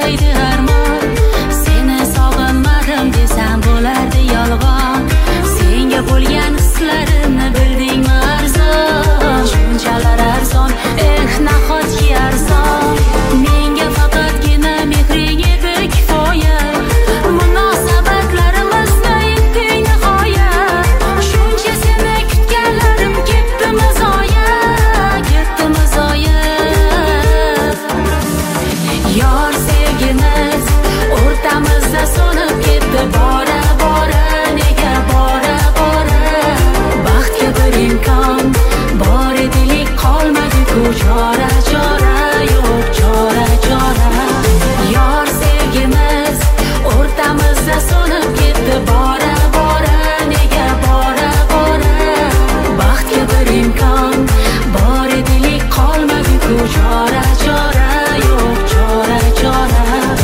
qo'ydi armon. Seni sog'inmadim desam bo'lardi yolg'on. Senga bo'lgan hislarimni bildingmi arzon? Shunchalar arzon, nahotki arzon. Menga faqatgina mehring edi kifoya. Munosabatlarimizni yetdik nihoya. Shuncha seni kutganlarim ketdimi zoya, ketdimi zoya. Yor sevgimiz o'rtamizda so'nib ketdi bora bora. Nega bora bora? Baxtga bir imkon bor edilik qolmadi-ku chora chora, yo'q chora chora. Yor sevgimiz o'rtamizda so'nib ketdi bora bora. Nega bora bora? Baxtga bir imkon bor edilik qolmadi-ku chora chora, yo'q chora chora.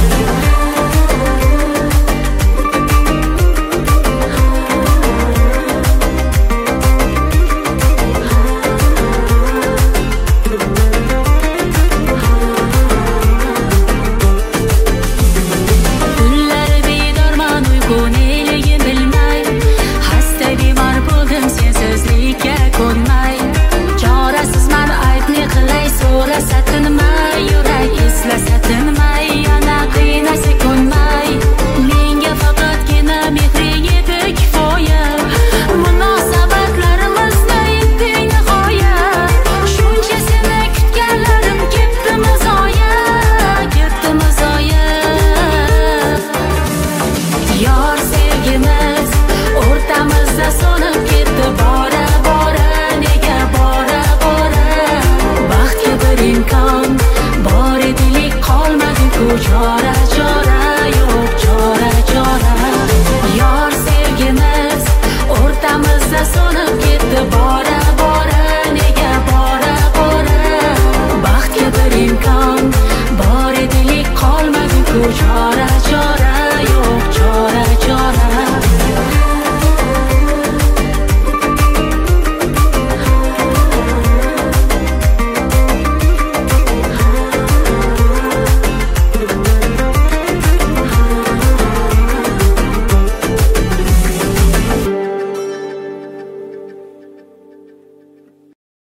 Kunlar bedorman uyqu neligin bilmay. Xasta bemor bo'ldim sensizlikka ko'nmay. Chorasizman ayt ne qilay, so'rasa